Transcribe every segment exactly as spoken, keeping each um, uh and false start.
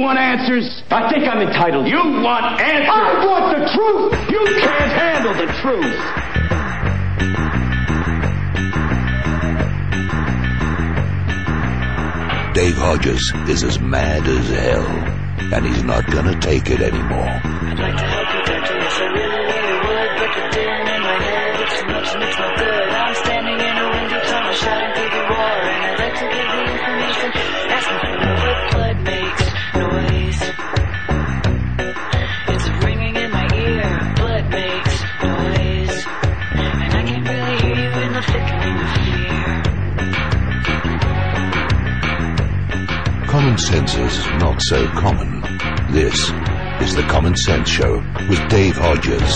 want answers? I think I'm entitled. You want answers? I want the truth! You can't handle the truth. Dave Hodges is as mad as hell, and he's not gonna take it anymore. I'd like to help you, doctor, yes I really, really would, but the din in my head, it's too much and it's no good. I'm standing in a windy tunnel shouting through the roar, and I'd like to give the information, asking for what blood makes noise. It's ringing in my ear, blood makes noise, and I can't really hear you in the flickering of fear. Common sense is not so common. This is the Common Sense Show with Dave Hodges.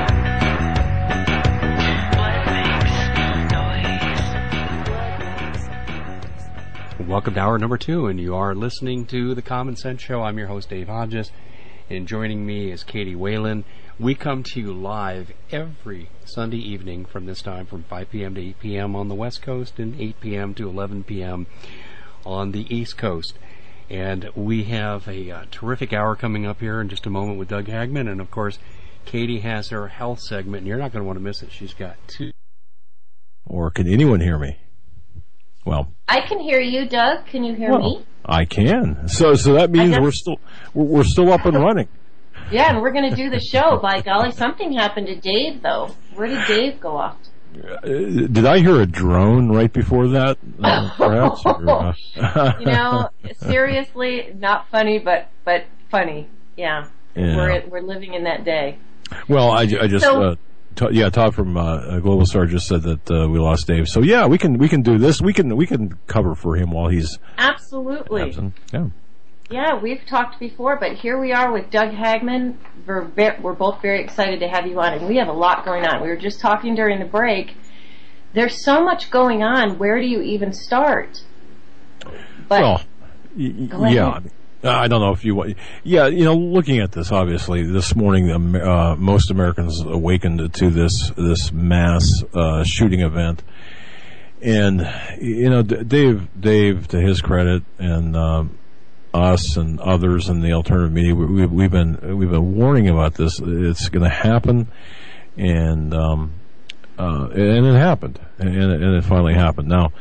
Welcome to hour number two, and you are listening to the Common Sense Show. I'm your host, Dave Hodges, and joining me is Katie Whalen. We come to you live every Sunday evening from this time from five p.m. to eight p.m. on the West Coast and eight p.m. to eleven p.m. on the East Coast. And we have a uh, terrific hour coming up here in just a moment with Doug Hagman. And, of course, Katie has her health segment, and you're not going to want to miss it. She's got two. Or can anyone hear me? Well, I can hear you, Doug. Can you hear well, me? I can. So so that means we're still we're, we're still up and running. Yeah, and we're going to do the show. By golly, something happened to Dave, though. Where did Dave go off? Uh, did I hear a drone right before that? Uh, perhaps. Or, uh, you know, seriously, not funny, but but funny. Yeah, yeah. we're we're living in that day. Well, I, I just so, uh, t- yeah, Todd from uh, Global Star just said that uh, we lost Dave. So yeah, we can we can do this. We can we can cover for him while he's absolutely. Absent. Yeah. Yeah, we've talked before, but here we are with Doug Hagman. We're, ve- we're both very excited to have you on, and we have a lot going on. We were just talking during the break. There's so much going on. Where do you even start? But, well, y- yeah. I don't know if you want. Yeah, you know, looking at this, obviously, this morning, uh, most Americans awakened to this this mass uh, shooting event, and you know, Dave, Dave, to his credit, and um, us and others in the alternative media, we, we've been we've been warning about this. It's going to happen, and um, uh, and it happened, and, and it finally happened. Now,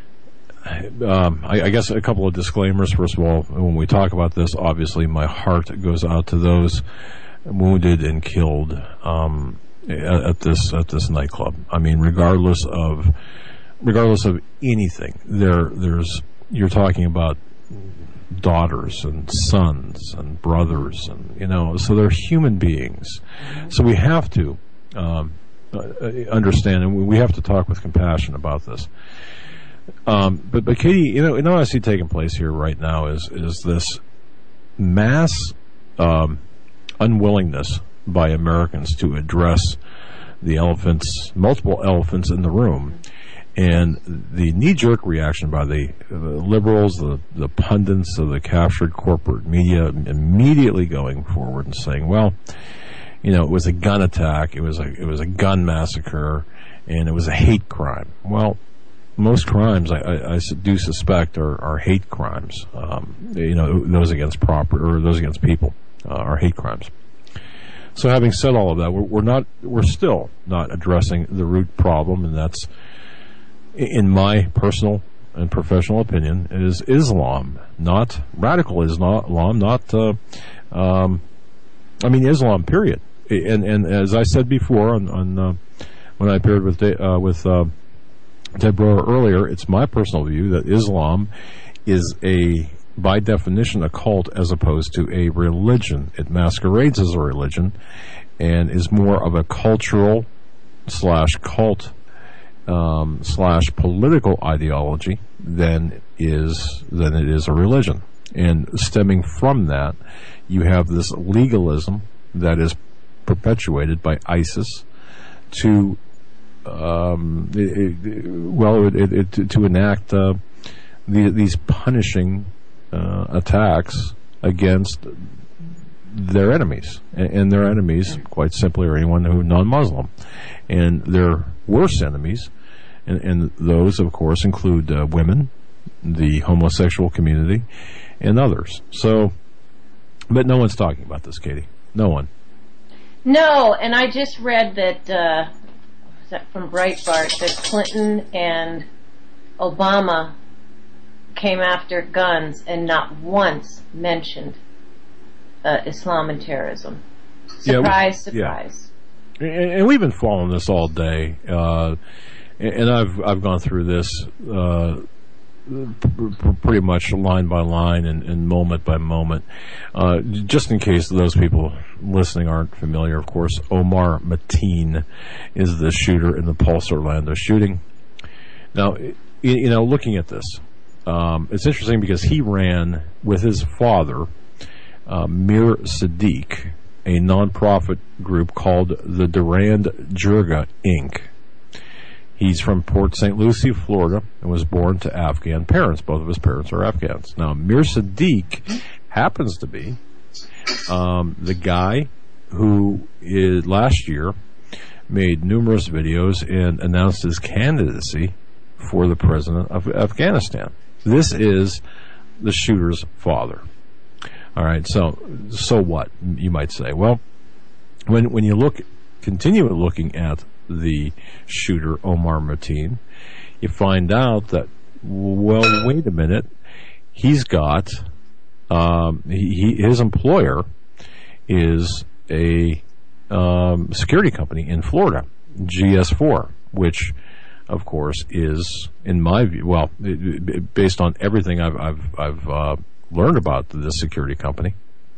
um, I, I guess a couple of disclaimers. First of all, when we talk about this, obviously my heart goes out to those wounded and killed um, at, at this at this nightclub. I mean, regardless of regardless of anything, there there's you're talking about daughters and sons and brothers, and you know, so they're human beings. So we have to um, understand, and we have to talk with compassion about this. Um, but, but Katie, you know, you know what I see taking place here right now is is this mass um, unwillingness by Americans to address the elephants, multiple elephants in the room. And the knee-jerk reaction by the, the liberals, the, the pundits of the captured corporate media, immediately going forward and saying, "Well, you know, it was a gun attack, it was a it was a gun massacre, and it was a hate crime." Well, most crimes, I, I, I do suspect, are, are hate crimes. Um, you know, those against property or those against people uh, are hate crimes. So, having said all of that, we're, we're not, we're still not addressing the root problem, and that's, in my personal and professional opinion, is Islam, not radical Islam, not, uh, um, I mean, Islam, period. And and as I said before, on, on uh, when I appeared with uh, with uh, Ted Broer earlier, it's my personal view that Islam is a, by definition, a cult as opposed to a religion. It masquerades as a religion and is more of a cultural slash cult Um, slash political ideology than is than it is a religion. And stemming from that, you have this legalism that is perpetuated by ISIS to, um, it, it, well, it, it, to enact uh, the, these punishing uh, attacks against their enemies, and, and their enemies, quite simply, are anyone who non-Muslim. And their worst enemies, and, and those, of course, include uh, women, the homosexual community, and others. So, But no one's talking about this, Katie. No one. No, and I just read that, uh, was that from Breitbart, that Clinton and Obama came after guns and not once mentioned uh, Islam and terrorism. Surprise, yeah, we, surprise. Yeah. And, and we've been following this all day, uh, and I've I've gone through this uh, pretty much line by line and, and moment by moment. Uh, just in case those people listening aren't familiar, of course, Omar Mateen is the shooter in the Pulse Orlando shooting. Now, you know, looking at this, um, it's interesting because he ran with his father, uh, Mir Sadiq, a nonprofit group called the Durand Jirga Incorporated. He's from Port Saint Lucie, Florida, and was born to Afghan parents. Both of his parents are Afghans. Now, Mir Sadiq happens to be um, the guy who is, last year made numerous videos and announced his candidacy for the president of Afghanistan. This is the shooter's father. All right, so so what, you might say? Well, when when you look, continue looking at the shooter, Omar Mateen, you find out that, well, wait a minute, he's got, um, he, he, his employer is a um, security company in Florida, G S four, which, of course, is, in my view, well, based on everything I've I've, I've uh, learned about this security company,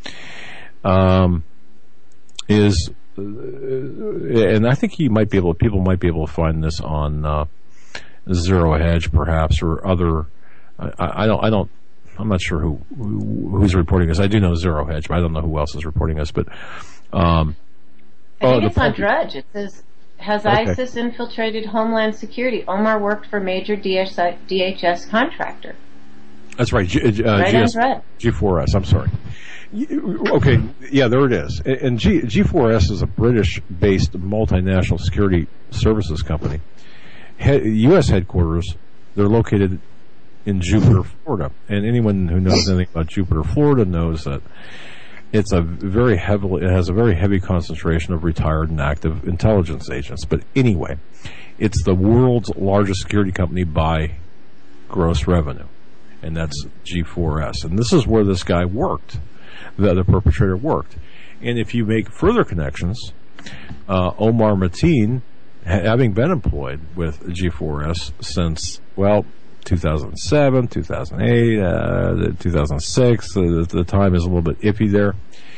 um, is. Uh, and I think he might be able. People might be able to find this on uh, Zero Hedge, perhaps, or other. I, I don't. I don't. I'm not sure who, who who's reporting this. I do know Zero Hedge, but I don't know who else is reporting this. But um, I think oh, it's on Drudge. It says, has okay. ISIS infiltrated Homeland Security? Omar worked for major D H S contractor. That's right. G, uh, right G S, on Drudge. G four S. I'm sorry. Okay, yeah, there it is. And G, G4S is a British-based multinational security services company. He, U S headquarters, they're located in Jupiter, Florida. And anyone who knows anything about Jupiter, Florida knows that it's a very heavily, it has a very heavy concentration of retired and active intelligence agents. But anyway, it's the world's largest security company by gross revenue. And that's G four S. And this is where this guy worked. The, the perpetrator worked. And if you make further connections, uh, Omar Mateen, ha- having been employed with G four S since, well, two thousand seven, two thousand eight, uh, two thousand six, the, the time is a little bit iffy there.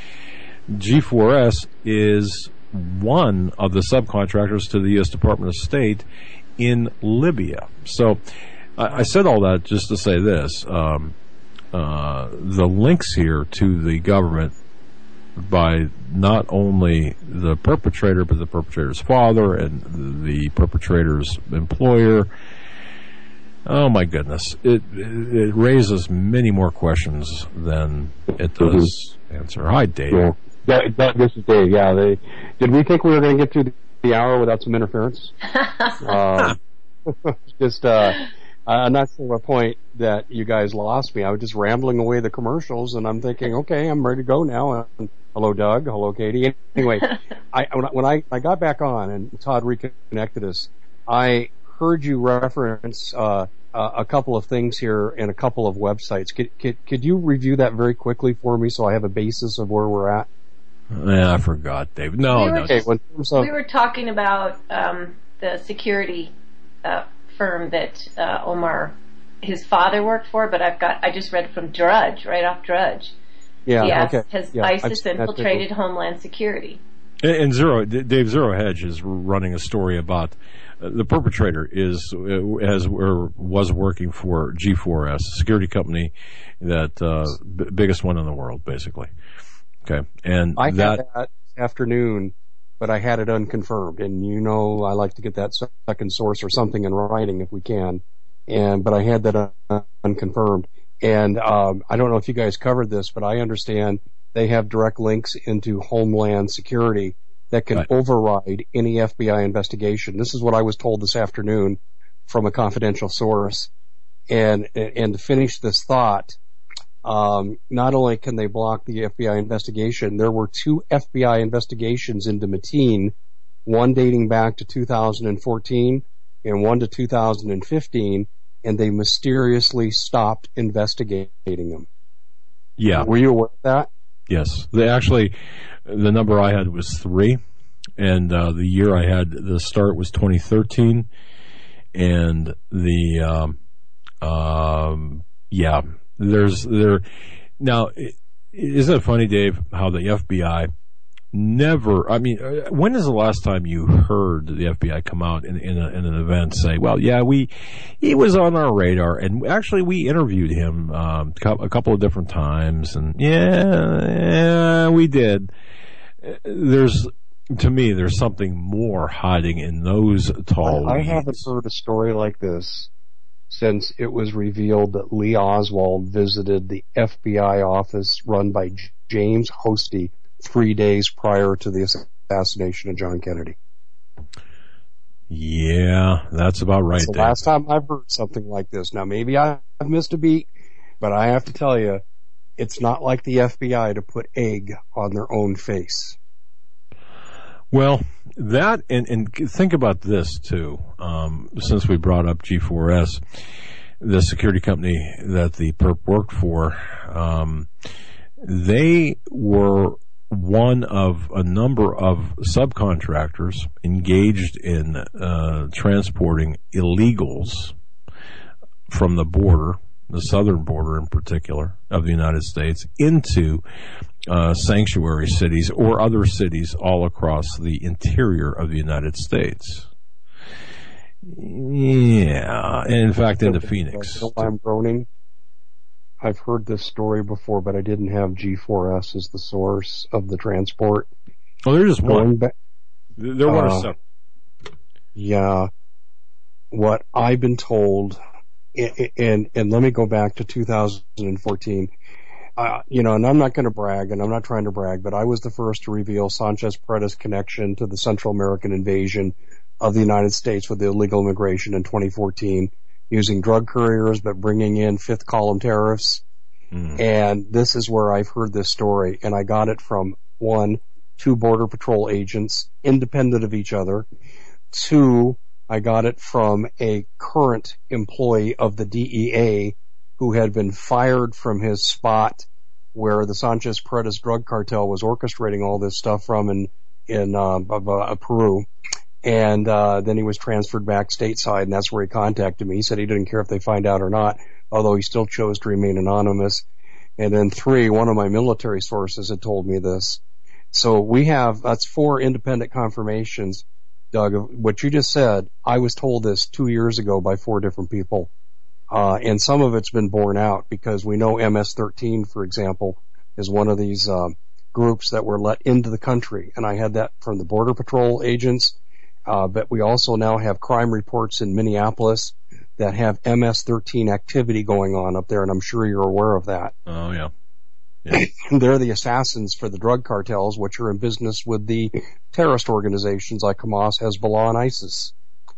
G four S is one of the subcontractors to the U S Department of State in Libya. So I, I said all that just to say this. Um, Uh, the links here to the government by not only the perpetrator, but the perpetrator's father and the perpetrator's employer. Oh my goodness. It, it, it raises many more questions than it does mm-hmm. answer. Hi, Dave. Yeah. Yeah, Doug, this is Dave. Yeah, they, did we think we were going to get through the hour without some interference? uh, just, uh, I'm not sure what point that you guys lost me. I was just rambling away the commercials, and I'm thinking, okay, I'm ready to go now. And hello, Doug. Hello, Katie. Anyway, I, when I, I got back on and Todd reconnected us, I heard you reference uh, a couple of things here and a couple of websites. Could, could, could you review that very quickly for me so I have a basis of where we're at? Yeah, I forgot, Dave. No, we were, no. Just, we were talking about um, the security uh firm that uh, Omar, his father worked for, but I've got, I just read from Drudge, right off Drudge. Yeah, yes, okay. Has yeah, ISIS infiltrated Homeland Security? And, and Zero, Dave Zero Hedge is running a story about uh, the perpetrator is uh, has or was working for G four S, a security company that uh, b- biggest one in the world, basically. Okay, and I that, had that this afternoon. But I had it unconfirmed, and you know I like to get that second source or something in writing if we can. And but I had that un- unconfirmed, and um, I don't know if you guys covered this, but I understand they have direct links into Homeland Security that can right. override any F B I investigation. This is what I was told this afternoon from a confidential source. And and to finish this thought, Um, not only can they block the F B I investigation, there were two F B I investigations into Mateen, one dating back to two thousand fourteen and one to two thousand fifteen, and they mysteriously stopped investigating them. Yeah. Were you aware of that? Yes. They actually, the number I had was three, and uh, the year I had the start was twenty thirteen, and the um, um, yeah, there's there now. Isn't it funny, Dave, how the F B I never? I mean, when is the last time you heard the F B I come out in in, a, in an event say, "Well, yeah, we he was on our radar, and actually we interviewed him um, a couple of different times, and yeah, yeah, we did." There's, to me, there's something more hiding in those tall. I, I haven't heard a story like this since it was revealed that Lee Oswald visited the F B I office run by J- James Hosty three days prior to the assassination of John Kennedy. Yeah, that's about right. It's the Dave. last time I've heard something like this. Now, maybe I've missed a beat, but I have to tell you, it's not like the F B I to put egg on their own face. Well, that, and, and think about this too, um, since we brought up G four S, the security company that the perp worked for, um, they were one of a number of subcontractors engaged in uh, transporting illegals from the border, the southern border in particular, of the United States, into uh, sanctuary cities or other cities all across the interior of the United States. Yeah, and in fact, into Phoenix. You know why I'm groaning? I've heard this story before, but I didn't have G four S as the source of the transport. Oh, they're just one. Back, they're one uh, or seven. Yeah. What I've been told, and, and, and let me go back to two thousand fourteen. Uh, you know, and I'm not going to brag, and I'm not trying to brag, but I was the first to reveal Sanchez Perez's connection to the Central American invasion of the United States with illegal immigration in twenty fourteen, using drug couriers, but bringing in fifth column tariffs. Mm. And this is where I've heard this story, and I got it from one, two Border Patrol agents, independent of each other. Two, I got it from a current employee of the D E A who had been fired from his spot where the Sanchez Perez drug cartel was orchestrating all this stuff from in, in uh, uh, Peru. And uh, then he was transferred back stateside, and that's where he contacted me. He said he didn't care if they find out or not, although he still chose to remain anonymous. And then three, one of my military sources had told me this. So we have, that's four independent confirmations, Doug, of what you just said. I was told this two years ago by four different people. Uh, and some of it's been borne out because we know M S thirteen, for example, is one of these uh, groups that were let into the country. And I had that from the Border Patrol agents. Uh, but we also now have crime reports in Minneapolis that have M S thirteen activity going on up there, and I'm sure you're aware of that. Oh, yeah. yeah. They're the assassins for the drug cartels, which are in business with the terrorist organizations like Hamas, Hezbollah, and ISIS.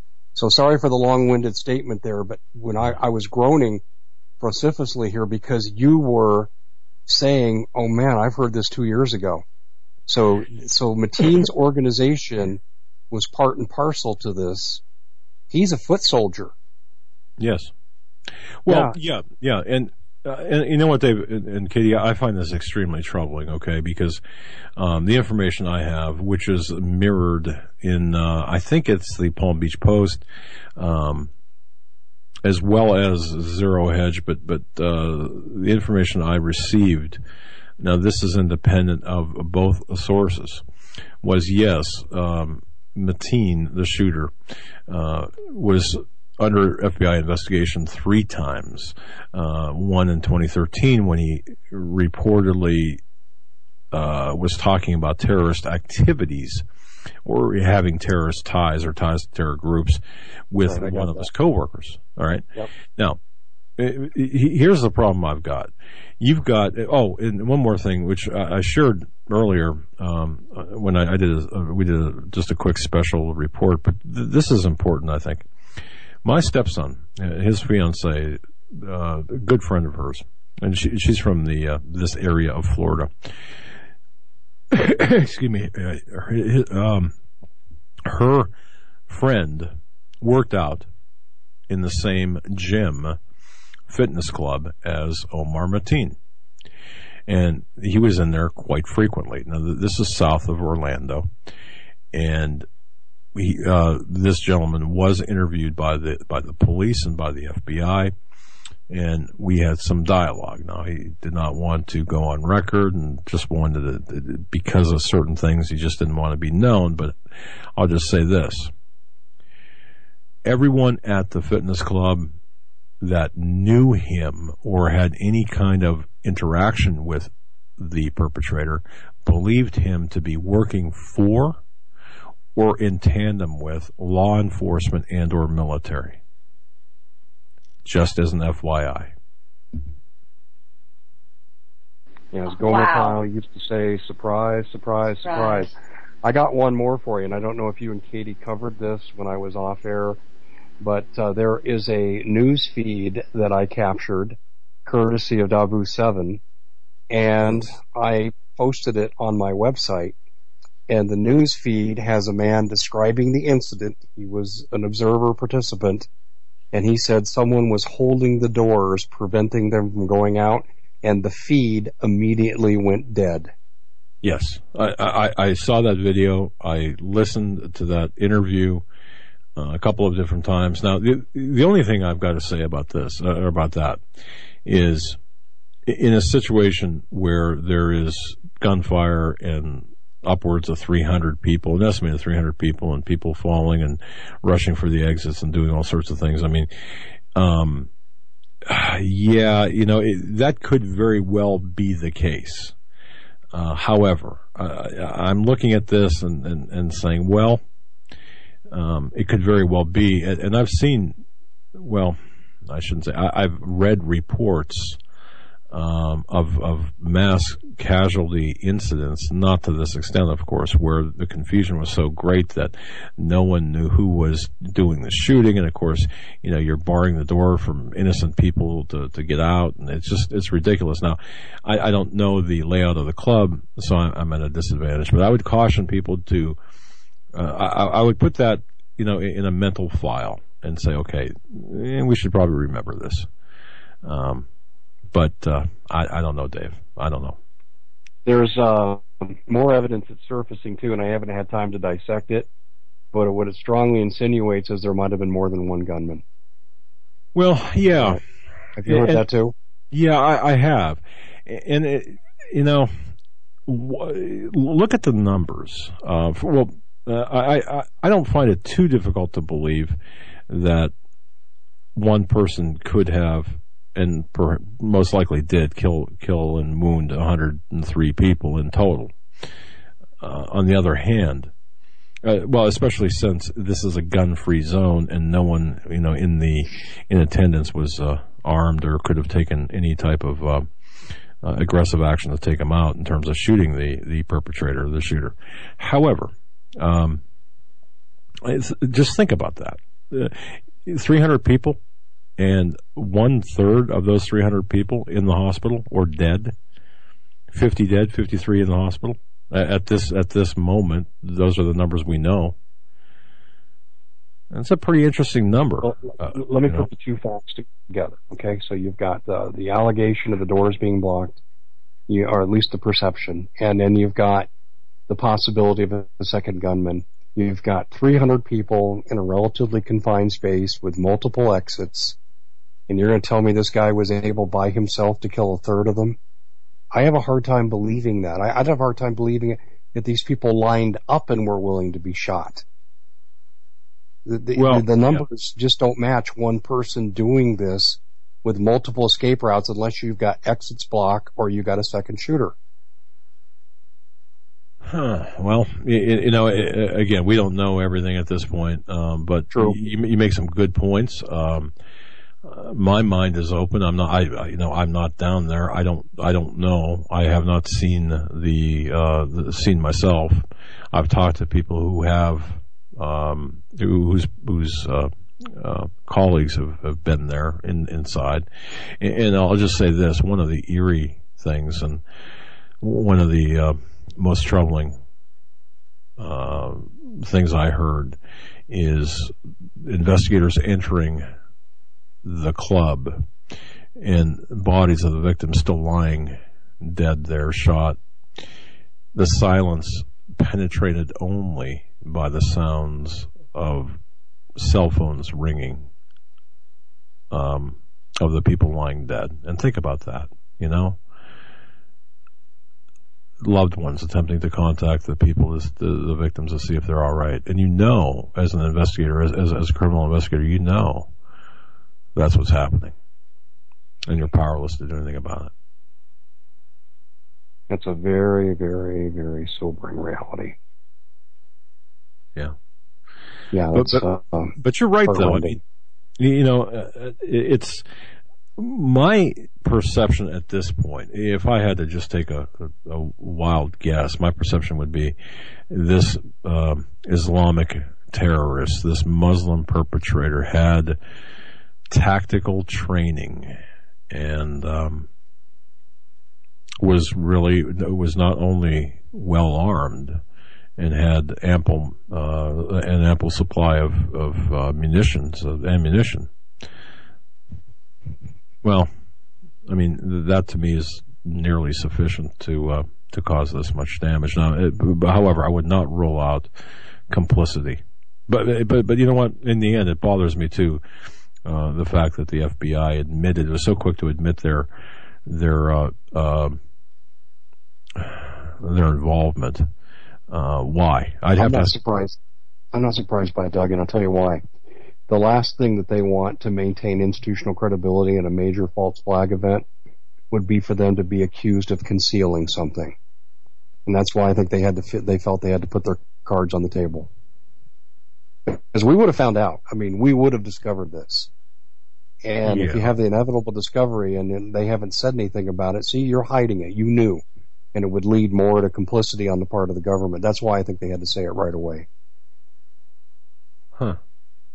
So sorry for the long-winded statement there, but when I, I was groaning vociferously here because you were saying, oh man, I've heard this two years ago. So, so Mateen's organization was part and parcel to this. He's a foot soldier. Yes. Well, yeah, yeah, yeah. and uh, and you know what, Dave and, and Katie, I find this extremely troubling. Okay, because um, the information I have, which is mirrored in, uh, I think it's the Palm Beach Post, um, as well as Zero Hedge, but but uh, the information I received. Now, this is independent of both sources. Was yes. Um, Mateen, the shooter, uh, was under F B I investigation three times. Uh, one in twenty thirteen when he reportedly uh, was talking about terrorist activities or having terrorist ties or ties to terror groups with right, one of that. his coworkers. All right. Yep. Now, here's the problem I've got. You've got, oh, and one more thing, which I shared earlier, um, when I, I did, a, we did a, just a quick special report, but th- this is important, I think. My stepson, his fiance, uh, a good friend of hers, and she, she's from the uh, this area of Florida. Excuse me. Her, um, her friend worked out in the same gym, fitness club as Omar Mateen. And he was in there quite frequently. Now, this is south of Orlando. And he, uh, this gentleman was interviewed by the, by the police and by the F B I. And we had some dialogue. Now, he did not want to go on record and just wanted to, because of certain things, he just didn't want to be known. But I'll just say this. Everyone at the fitness club that knew him or had any kind of interaction with the perpetrator believed him to be working for or in tandem with law enforcement and or military. Just as an F Y I. Yeah, as Gomer Wow. Pyle used to say, surprise, surprise, surprise. I got one more for you, and I don't know if you and Katie covered this when I was off air, but uh, there is a news feed that I captured, courtesy of Dabu seven, and I posted it on my website. And the news feed has a man describing the incident. He was an observer participant, and he said someone was holding the doors, preventing them from going out, and the feed immediately went dead. Yes, I, I, I saw that video. I listened to that interview uh, a couple of different times. Now, the, the only thing I've got to say about this, uh, or about that, is in a situation where there is gunfire and upwards of three hundred people, an estimated three hundred people, and people falling and rushing for the exits and doing all sorts of things. I mean, um, yeah, you know, it, that could very well be the case. Uh, however, uh, I'm looking at this and, and, and saying, well, um, it could very well be, and, and I've seen, well, I shouldn't say, I, I've read reports Um, of of mass casualty incidents, not to this extent, of course, where the confusion was so great that no one knew who was doing the shooting, and of course, you know, you're barring the door from innocent people to, to get out, and it's just, it's ridiculous. Now, I, I don't know the layout of the club, so I'm, I'm at a disadvantage, but I would caution people to, uh, I, I would put that, you know, in, in a mental file and say, okay, we should probably remember this. Um, But uh, I, I don't know, Dave. I don't know. There's uh, more evidence that's surfacing, too, and I haven't had time to dissect it, but what it strongly insinuates is there might have been more than one gunman. Well, yeah. Have you heard and, that, too? Yeah, I, I have. And, it, you know, w- look at the numbers. Uh, for, well, uh, I, I, I don't find it too difficult to believe that one person could have, and per, most likely did, kill kill and wound one hundred three people in total. Uh, on the other hand, uh, well, especially since this is a gun-free zone and no one, you know, in the in attendance was uh, armed or could have taken any type of uh, uh, aggressive action to take them out in terms of shooting the the perpetrator, the shooter. However, um, just think about that: uh, three hundred people. And one third of those three hundred people in the hospital or dead, fifty dead, fifty-three in the hospital. At this at this moment, those are the numbers we know. That's a pretty interesting number. Well, uh, let me you put know. the two facts together. Okay, so you've got uh, the allegation of the doors being blocked, you, or at least the perception, and then you've got the possibility of a second gunman. You've got three hundred people in a relatively confined space with multiple exits. And you're going to tell me this guy was able by himself to kill a third of them? I have a hard time believing that. I, I'd have a hard time believing that these people lined up and were willing to be shot. The, the, well, the numbers yeah. just don't match one person doing this with multiple escape routes unless you've got exits blocked or you've got a second shooter. Huh. Well, you, you know, again, we don't know everything at this point, um, but True. You, you make some good points. Um, Uh, my mind is open. I'm not, I, I, you know, I'm not down there. I don't, I don't know. I have not seen the, uh, the scene myself. I've talked to people who have, um, who, whose, whose, uh, uh, colleagues have, have been there in, inside. And, and I'll just say this, one of the eerie things and one of the uh, most troubling uh, things I heard is investigators entering the club and bodies of the victims still lying dead there, shot. The silence penetrated only by the sounds of cell phones ringing um, of the people lying dead. And think about that, you know? Loved ones attempting to contact the people, the, the victims, to see if they're all right. And you know, as an investigator, as, as, as a criminal investigator, you know that's what's happening. And you're powerless to do anything about it. That's a very, very, very sobering reality. Yeah. Yeah, that's, but, but, uh, but you're right, though. I mean, you know, uh, it's my perception at this point. If I had to just take a, a, a wild guess, my perception would be this uh, Islamic terrorist, this Muslim perpetrator, had tactical training and um, was really was not only well armed and had ample uh, an ample supply of of uh, munitions of ammunition. Well, I mean that to me is nearly sufficient to uh, to cause this much damage. Now, it, however, I would not rule out complicity. But but but you know what? In the end, it bothers me too. Uh, the fact that the F B I admitted, was so quick to admit their their uh, uh, their involvement. Uh, why? I'd have I'm not to... surprised. I'm not surprised by it, Doug, and I'll tell you why. The last thing that they want to maintain institutional credibility in a major false flag event would be for them to be accused of concealing something, and that's why I think they had to. Fit, they felt they had to put their cards on the table, because we would have found out. I mean, we would have discovered this. And yeah. If you have the inevitable discovery and they haven't said anything about it, see, you're hiding it. You knew. And it would lead more to complicity on the part of the government. That's why I think they had to say it right away. Huh.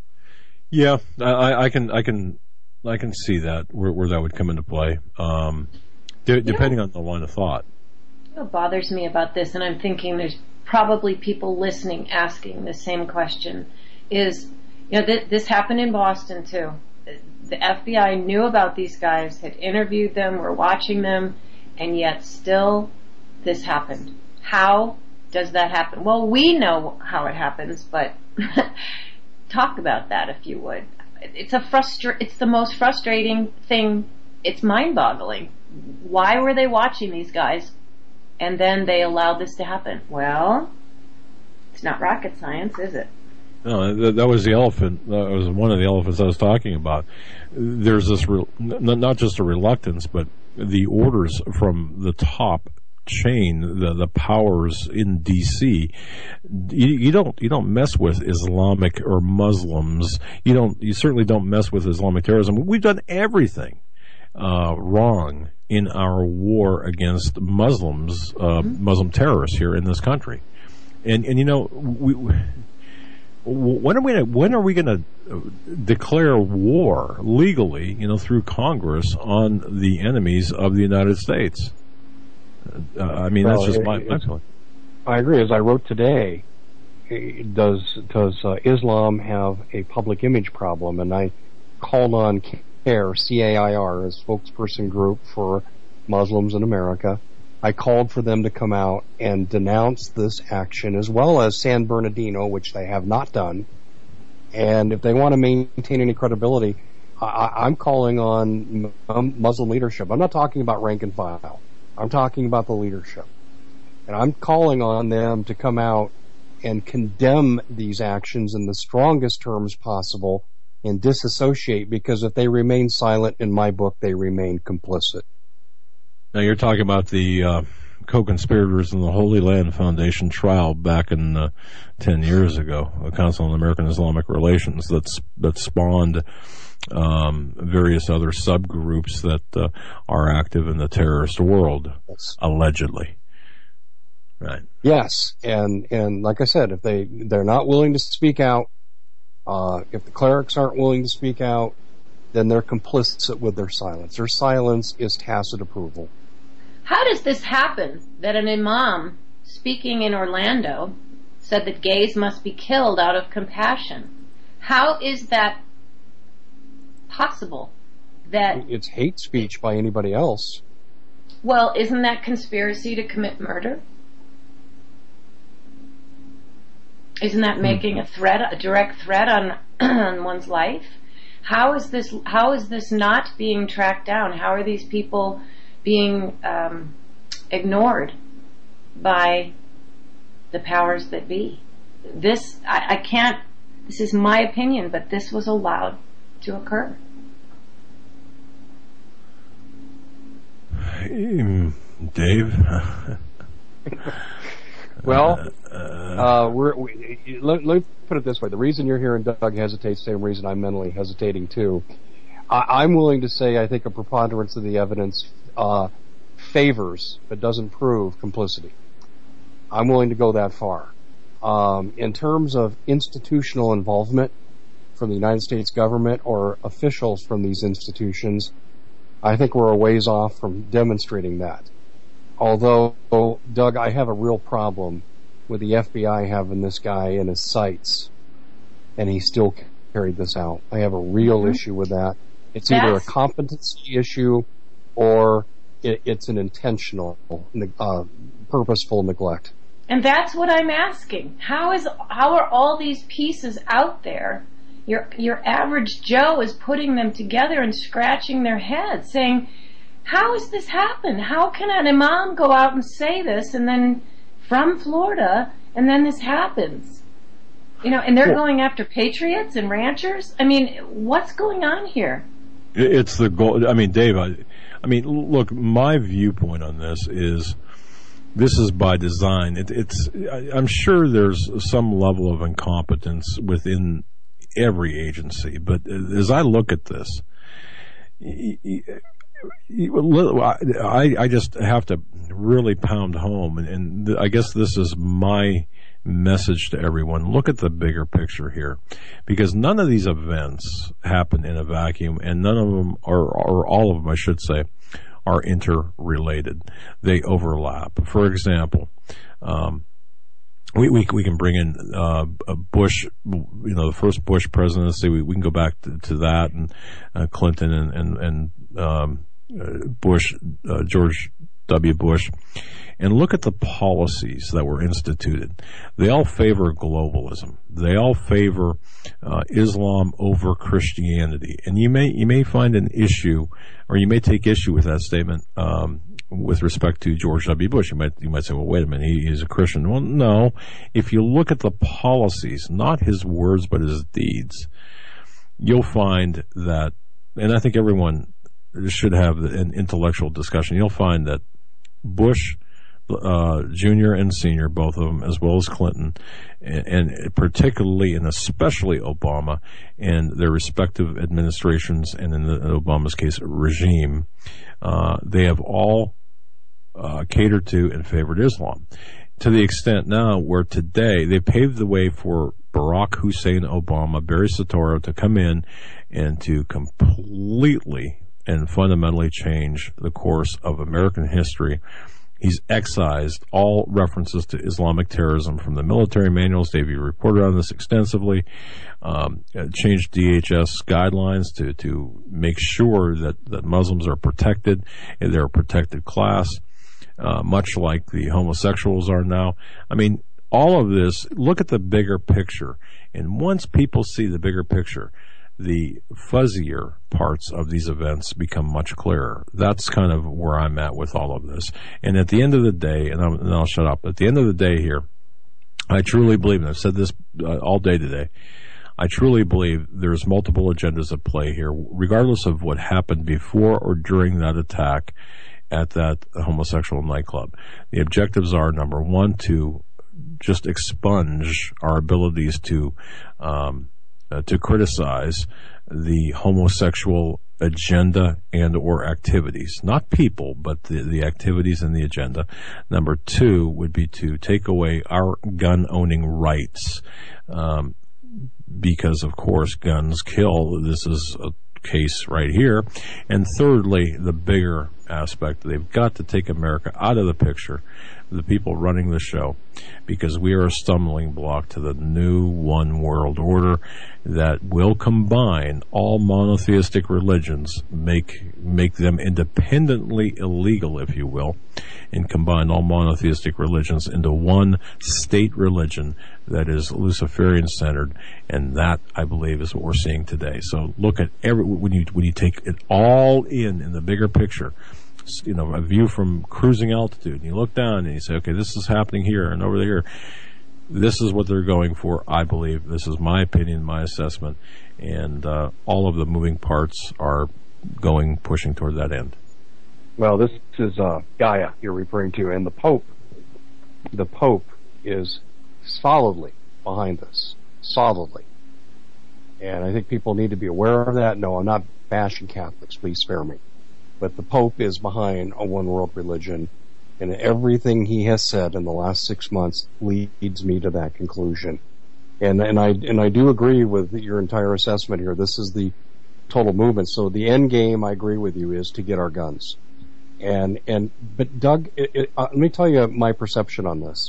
Yeah, I, I can, I can, I can see that where, where that would come into play, um, de- depending on the line of thought. What bothers me about this, and I'm thinking there's probably people listening asking the same question, is, you know, th- this happened in Boston too. The F B I knew about these guys, had interviewed them, were watching them, and yet still this happened. How does that happen? Well, we know how it happens, but talk about that if you would. It's a frustra- It's the most frustrating thing. It's mind-boggling. Why were they watching these guys, and then they allowed this to happen? Well, it's not rocket science, is it? No, that, that was the elephant. That was one of the elephants I was talking about. There's this, re- n- not just a reluctance, but the orders from the top chain, the the powers in D C. You, you don't you don't mess with Islamic or Muslims. You don't. You certainly don't mess with Islamic terrorism. We've done everything uh, wrong in our war against Muslims, uh, mm-hmm. Muslim terrorists here in this country, and and you know we. we When are we gonna, when are we going to declare war legally, you know, through Congress on the enemies of the United States? Uh, I mean, well, that's just my, my point. I agree. As I wrote today, does does uh, Islam have a public image problem? And I called on CAIR, C A I R, as spokesperson group for Muslims in America. I called for them to come out and denounce this action, as well as San Bernardino, which they have not done. And if they want to maintain any credibility, I, I'm calling on Muslim leadership. I'm not talking about rank and file. I'm talking about the leadership. And I'm calling on them to come out and condemn these actions in the strongest terms possible and disassociate, because if they remain silent, in my book, they remain complicit. Now you're talking about the uh, co-conspirators in the Holy Land Foundation trial back in uh, ten years ago, the Council on American Islamic Relations, that's that spawned um, various other subgroups that uh, are active in the terrorist world, yes. Allegedly. Right. Yes, and and like I said, if they they're not willing to speak out, Uh, if the clerics aren't willing to speak out, then they're complicit with their silence. Their silence is tacit approval. How does this happen that an imam speaking in Orlando said that gays must be killed out of compassion? How is that possible? That it's hate speech by anybody else. Well, isn't that conspiracy to commit murder? Isn't that making a threat, a direct threat on, on one's life? How is this? How is this not being tracked down? How are these people being um, ignored by the powers that be? This I, I can't. This is my opinion, but this was allowed to occur. Dave. Well, uh, we're, we, let, let me put it this way. The reason you're hearing Doug hesitate, same reason I'm mentally hesitating too. I, I'm willing to say I think a preponderance of the evidence uh, favors, but doesn't prove, complicity. I'm willing to go that far. Um, in terms of institutional involvement from the United States government or officials from these institutions, I think we're a ways off from demonstrating that. Although, Doug, I have a real problem with the F B I having this guy in his sights, and he still carried this out. I have a real mm-hmm. issue with that. It's That's... either a competency issue or it, it's an intentional, uh, purposeful neglect. And that's what I'm asking. How is how are all these pieces out there? Your your average Joe is putting them together and scratching their head, saying, how has this happened? How can an imam go out and say this and then from Florida and then this happens? You know, and they're well, going after patriots and ranchers? I mean, what's going on here? It's the goal. I mean, Dave, I, I mean, look, my viewpoint on this is this is by design. It, it's, I, I'm sure there's some level of incompetence within every agency, but as I look at this, I, I just have to really pound home, and, and I guess this is my message to everyone. Look at the bigger picture here, because none of these events happen in a vacuum, and none of them, or, or all of them, I should say, are interrelated. They overlap. For example, um, we, we we can bring in uh, Bush, you know, the first Bush presidency. We, we can go back to, to that, and uh, Clinton and and, and um, Bush, uh, George W. Bush, and look at the policies that were instituted. They all favor globalism. They all favor uh, Islam over Christianity. And you may you may find an issue, or you may take issue with that statement um, with respect to George W. Bush. You might you might say, well, wait a minute, he, he's a Christian. Well, no. If you look at the policies, not his words but his deeds, you'll find that, and I think everyone should have an intellectual discussion. You'll find that Bush, uh, Junior and Senior, both of them, as well as Clinton, and, and particularly and especially Obama and their respective administrations, and in, the, in Obama's case, regime, uh, they have all uh, catered to and favored Islam. To the extent now where today they paved the way for Barack Hussein Obama, Barry Soetoro, to come in and to completely and fundamentally change the course of American history. He's excised all references to Islamic terrorism from the military manuals. Dave, you reported on this extensively. Um, changed D H S guidelines to, to make sure that, that Muslims are protected, and they're a protected class, uh, much like the homosexuals are now. I mean, all of this, look at the bigger picture. And once people see the bigger picture, the fuzzier parts of these events become much clearer. That's kind of where I'm at with all of this. And at the end of the day, and, I'm, and I'll shut up, at the end of the day here, I truly believe, and I've said this uh, all day today, I truly believe there's multiple agendas at play here, regardless of what happened before or during that attack at that homosexual nightclub. The objectives are, number one, to just expunge our abilities to um, Uh, to criticize the homosexual agenda and or activities. Not people, but the, the activities and the agenda. Number two would be to take away our gun-owning rights. Um, because, of course, guns kill. This is a case right here. And thirdly, the bigger aspect, they've got to take America out of the picture, the people running the show, because we are a stumbling block to the new one world order that will combine all monotheistic religions, make make them independently illegal, if you will, and combine all monotheistic religions into one state religion that is Luciferian centered, and that, I believe, is what we're seeing today. So look at every when you when you take it all in in the bigger picture. You know, a view from cruising altitude, and you look down and you say, okay, this is happening here and over there. This is what they're going for, I believe. This is my opinion, my assessment, and uh, all of the moving parts are going, pushing toward that end. Well, this is uh, Gaia you're referring to, and the Pope, the Pope is solidly behind this, solidly. And I think people need to be aware of that. No, I'm not bashing Catholics, please spare me. But the Pope is behind a one-world religion, and everything he has said in the last six months leads me to that conclusion. And and I and I do agree with your entire assessment here. This is the total movement. So the end game, I agree with you, is to get our guns. And and but Doug, it, it, uh, let me tell you my perception on this.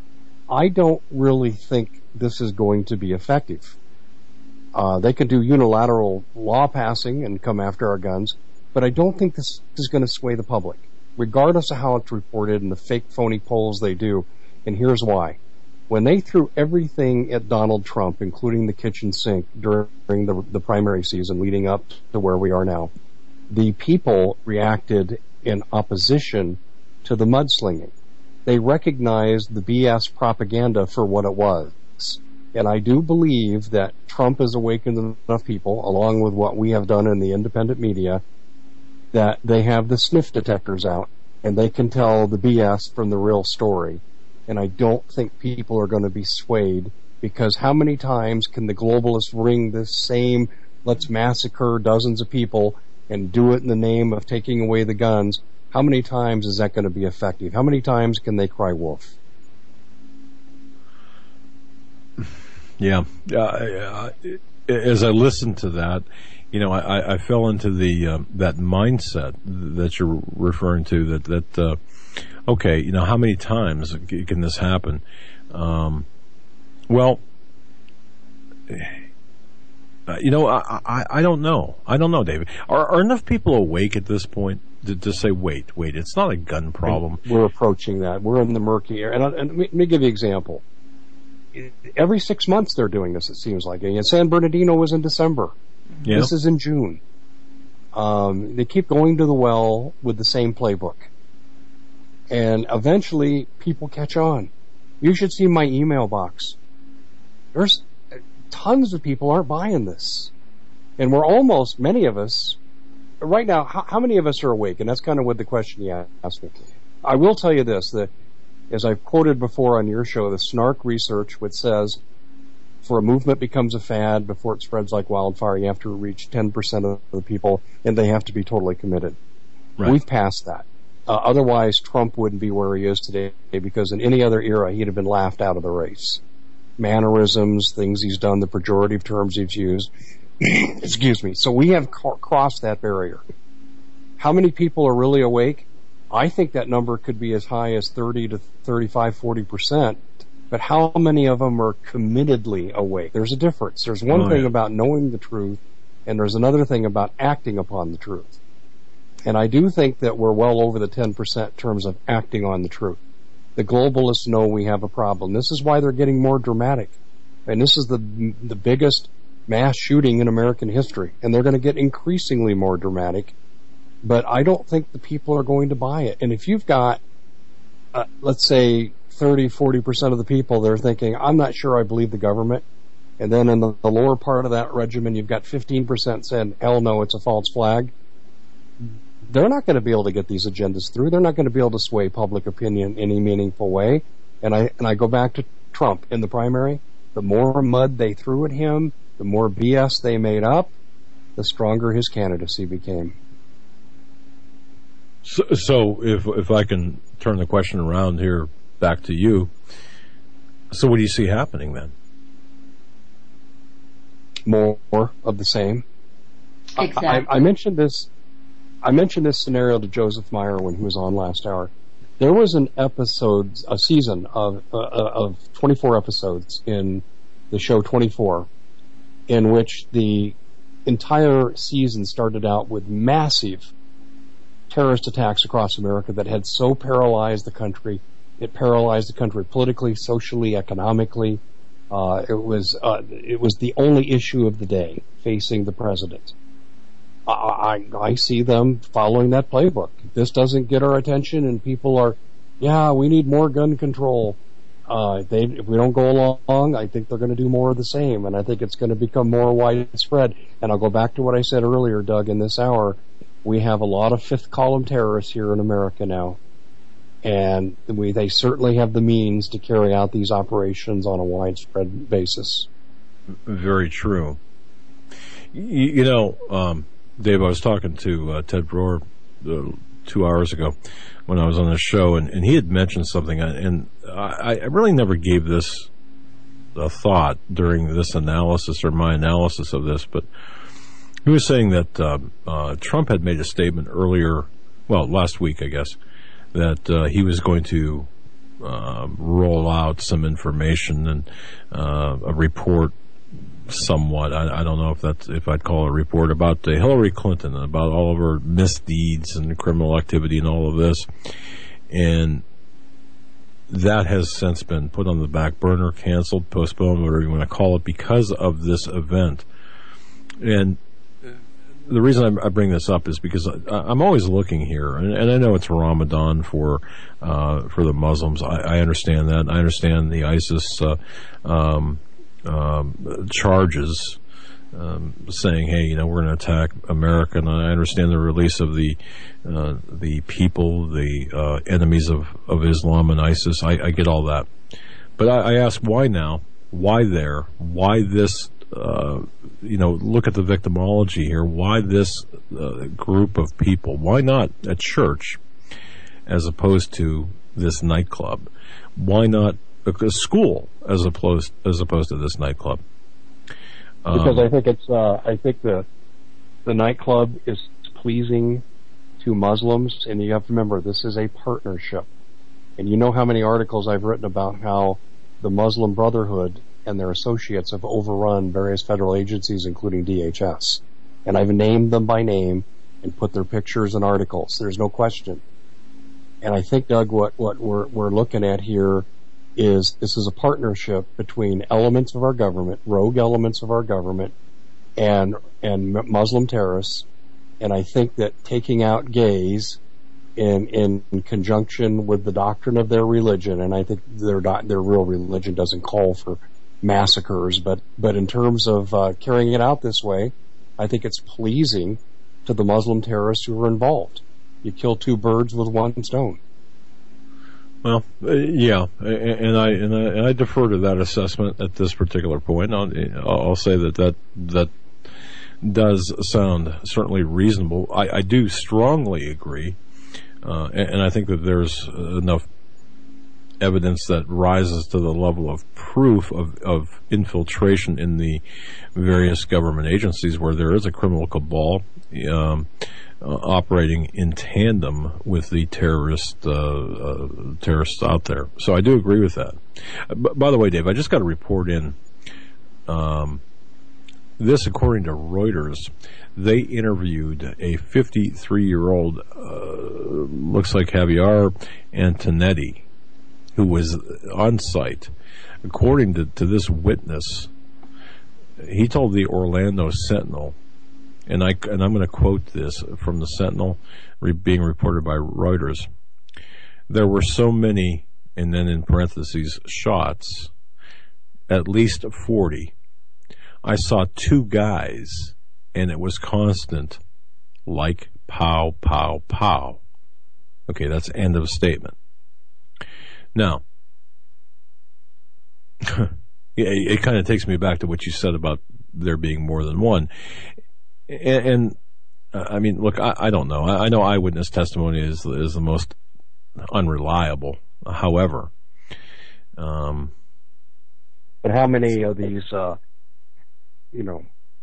I don't really think this is going to be effective. Uh, they could do unilateral law passing and come after our guns. But I don't think this is going to sway the public, regardless of how it's reported and the fake, phony polls they do. And here's why. When they threw everything at Donald Trump, including the kitchen sink, during the, the primary season leading up to where we are now, the people reacted in opposition to the mudslinging. They recognized the B S propaganda for what it was. And I do believe that Trump has awakened enough people, along with what we have done in the independent media, that they have the sniff detectors out and they can tell the B S from the real story. And I don't think people are going to be swayed, because how many times can the globalists ring this same let's massacre dozens of people and do it in the name of taking away the guns? How many times is that going to be effective? How many times can they cry wolf? Yeah. Uh, as I listened to that, you know, I, I fell into the uh, that mindset that you're referring to. That that uh, okay, you know, how many times can this happen? Um, well, uh, you know, I, I I don't know. I don't know, David. Are, are enough people awake at this point to, to say, wait, wait, it's not a gun problem? We're approaching that. We're in the murky area. And, and let me give you an example. Every six months they're doing this, it seems like. And San Bernardino was in December. Yeah. This is in June. Um, they keep going to the well with the same playbook. And eventually people catch on. You should see my email box. There's tons of people aren't buying this. And we're almost, many of us, right now, how, how many of us are awake? And that's kind of what the question you asked me. I will tell you this, that as I've quoted before on your show, the SNARC research, which says for a movement becomes a fad before it spreads like wildfire, you have to reach ten percent of the people, and they have to be totally committed. Right. We've passed that. Uh, otherwise, Trump wouldn't be where he is today, because in any other era, he'd have been laughed out of the race. Mannerisms, things he's done, the pejorative terms he's used. Excuse me. So we have ca- crossed that barrier. How many people are really awake? I think that number could be as high as thirty to thirty-five, forty percent. But how many of them are committedly awake? There's a difference. There's one oh, thing yeah. about knowing the truth, and there's another thing about acting upon the truth. And I do think that we're well over the ten percent in terms of acting on the truth. The globalists know we have a problem. This is why they're getting more dramatic. And this is the the biggest mass shooting in American history. And they're going to get increasingly more dramatic. But I don't think the people are going to buy it. And if you've got, uh, let's say, thirty, forty percent of the people, they're thinking, I'm not sure I believe the government. And then in the, the lower part of that regimen, you've got fifteen percent saying, hell no, it's a false flag. They're not going to be able to get these agendas through. They're not going to be able to sway public opinion in any meaningful way. And I, and I go back to Trump in the primary. The more mud they threw at him, the more B S they made up, the stronger his candidacy became. So, so if if I can turn the question around here back to you, so what do you see happening then? more of the same. Exactly. I, I, I mentioned this. I mentioned this scenario to Joseph Meyer when he was on last hour. There was an episode, a season of uh, of twenty-four episodes in the show twenty-four, in which the entire season started out with massive terrorist attacks across America that had so paralyzed the country. It paralyzed the country politically, socially, economically. Uh, it was uh, it was the only issue of the day facing the president. I, I, I see them following that playbook. This doesn't get our attention, and people are, yeah, we need more gun control. Uh, they, if we don't go along, I think they're going to do more of the same, and I think it's going to become more widespread. And I'll go back to what I said earlier, Doug, in this hour. We have a lot of fifth column terrorists here in America now, and we, they certainly have the means to carry out these operations on a widespread basis. Very true. You, you know, um, Dave, I was talking to uh, Ted Brewer uh, two hours ago when I was on the show, and, and he had mentioned something, and I, I really never gave this a thought during this analysis or my analysis of this, but he was saying that uh, uh, Trump had made a statement earlier, well, last week, I guess, that uh, he was going to uh, roll out some information and uh, a report somewhat. I, I don't know if that's, if I'd call it a report about uh, Hillary Clinton and about all of her misdeeds and criminal activity and all of this. And that has since been put on the back burner, canceled, postponed, whatever you want to call it, because of this event. And the reason I bring this up is because I'm always looking here, and, and I know it's Ramadan for uh, for the Muslims. I, I understand that. I understand the ISIS uh, um, um, charges um, saying, "Hey, you know, we're going to attack America." And I understand the release of the uh, the people, the uh, enemies of, of Islam and ISIS. I, I get all that, but I, I ask, why now? Why there? Why this? Uh, you know, look at the victimology here. Why this uh, group of people? Why not a church as opposed to this nightclub? Why not a school as opposed as opposed to this nightclub? Um, because I think it's uh, I think the the nightclub is pleasing to Muslims, and you have to remember this is a partnership. And you know how many articles I've written about how the Muslim Brotherhood and their associates have overrun various federal agencies, including D H S. And I've named them by name and put their pictures in articles. There's no question. And I think, Doug, what, what we're, we're looking at here is this is a partnership between elements of our government, rogue elements of our government, and, and Muslim terrorists. And I think that taking out gays in, in, in conjunction with the doctrine of their religion, and I think their, their real religion doesn't call for massacres, but but in terms of uh, carrying it out this way, I think it's pleasing to the Muslim terrorists who are involved. You kill two birds with one stone. Well, uh, yeah, and I, and I and I defer to that assessment at this particular point. I'll, I'll say that that that does sound certainly reasonable. I, I do strongly agree, uh, and, and I think that there's enough evidence that rises to the level of proof of, of infiltration in the various government agencies where there is a criminal cabal um, uh, operating in tandem with the terrorist uh, uh, terrorists out there. So I do agree with that. Uh, b- by the way, Dave, I just got a report in. Um, this, according to Reuters, they interviewed a fifty-three-year-old, uh, looks like Javier Antonetti, who was on site. According to, to this witness, he told the Orlando Sentinel, and, I, and I'm going to quote this from the Sentinel re, being reported by Reuters, there were so many, and then in parentheses, shots, at least forty. I saw two guys, and it was constant, like pow, pow, pow. Okay, that's end of statement. Now, it, it kind of takes me back to what you said about there being more than one. And, and uh, I mean, look, I, I don't know. I, I know eyewitness testimony is is the most unreliable. However, um, but how many of these, uh, you know,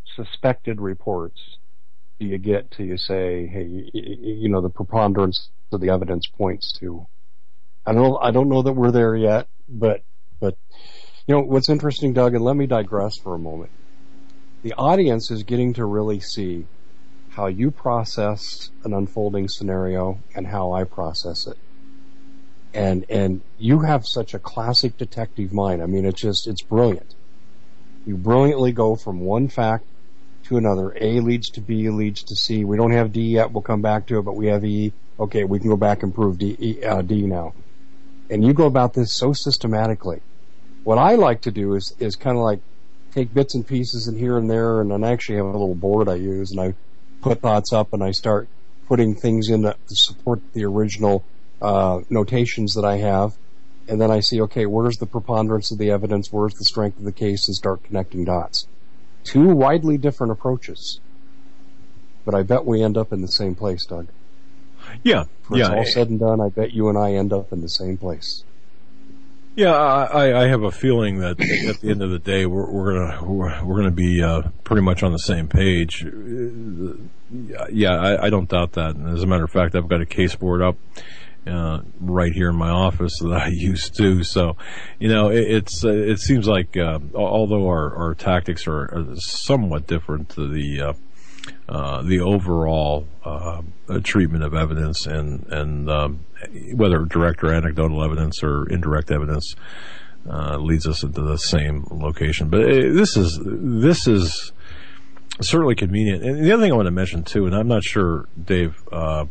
suspected reports do you get till you say, hey, you, you know, the preponderance of the evidence points to? I don't, I don't know that we're there yet, but, but, you know, what's interesting, Doug, and let me digress for a moment. The audience is getting to really see how you process an unfolding scenario and how I process it. And, and you have such a classic detective mind. I mean, it's just, it's brilliant. You brilliantly go from one fact to another. A leads to B, leads to C. We don't have D yet. We'll come back to it, but we have E. Okay, we can go back and prove D, e, uh, D now. And you go about this so systematically. What I like to do is, is kind of like take bits and pieces in here and there, and then I actually have a little board I use, and I put thoughts up, and I start putting things in to support the original uh, notations that I have. And then I see, okay, where's the preponderance of the evidence? Where's the strength of the case? And start connecting dots. Two widely different approaches. But I bet we end up in the same place, Doug. Yeah. When yeah. it's all said and done, I bet you and I end up in the same place. Yeah, I, I have a feeling that at the end of the day, we're, we're gonna we're, we're gonna be uh, pretty much on the same page. Yeah, I, I don't doubt that. And as a matter of fact, I've got a case board up uh, right here in my office that I use too. So, you know, it, it's uh, it seems like uh, although our, our tactics are, are somewhat different, to the uh, uh, the overall uh, treatment of evidence and and um, whether direct or anecdotal evidence or indirect evidence uh, leads us into the same location. But uh, this is this is certainly convenient. And the other thing I want to mention too, and I'm not sure, Dave, uh,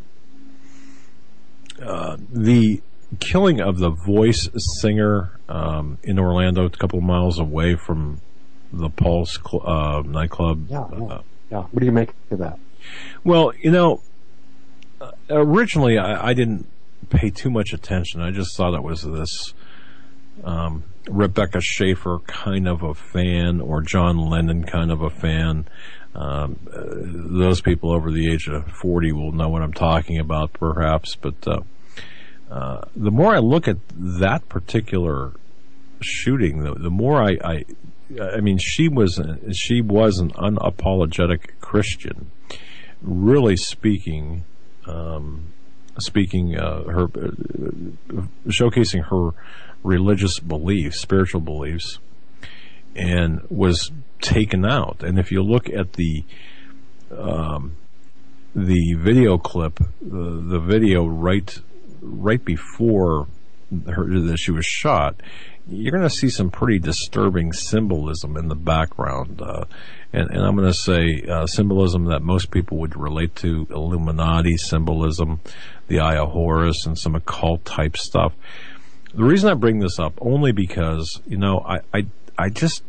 uh, the killing of the Voice singer um, in Orlando, a couple of miles away from the Pulse cl- uh, nightclub. Yeah, yeah. Uh, yeah. What do you make of that? Well, you know, uh, originally I, I didn't pay too much attention. I just thought it was this um, Rebecca Schaefer kind of a fan, or John Lennon kind of a fan. Um, uh, those people over the age of forty will know what I'm talking about, perhaps. But uh, uh, the more I look at that particular shooting, the, the more I, I, I mean, she was she was an unapologetic Christian, really speaking. Um, speaking uh, her uh, showcasing her religious beliefs, spiritual beliefs, and was taken out. And if you look at the um, the video clip, the, the video right right before her, that she was shot, you're going to see some pretty disturbing symbolism in the background. Uh, and, and I'm going to say uh, symbolism that most people would relate to, Illuminati symbolism, the Eye of Horus, and some occult type stuff. The reason I bring this up, only because, you know, I, I, I just,